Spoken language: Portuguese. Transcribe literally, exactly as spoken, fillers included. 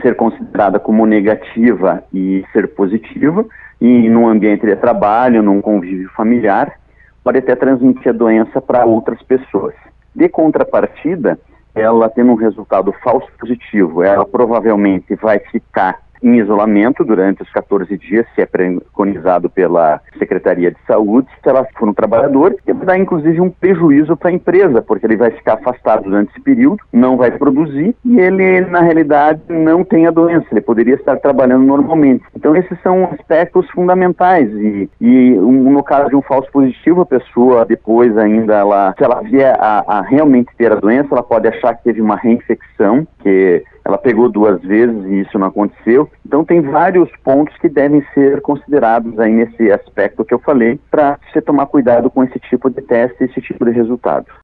ser considerada como negativa e ser positiva, e num ambiente de trabalho, num convívio familiar, pode até transmitir a doença para outras pessoas. De contrapartida, ela tendo um resultado falso positivo, ela provavelmente vai ficar em isolamento durante os quatorze dias, se é preconizado pela Secretaria de Saúde, se ela for um trabalhador, e vai dar inclusive um prejuízo para a empresa, porque ele vai ficar afastado durante esse período, não vai produzir, e ele, na realidade, não tem a doença, ele poderia estar trabalhando normalmente. Então, esses são aspectos fundamentais, e, e um, no caso de um falso positivo, a pessoa depois ainda, ela, se ela vier a, a realmente ter a doença, ela pode achar que teve uma reinfecção, que ela pegou duas vezes e isso não aconteceu. Então tem vários pontos que devem ser considerados aí nesse aspecto que eu falei, para você tomar cuidado com esse tipo de teste, esse tipo de resultado.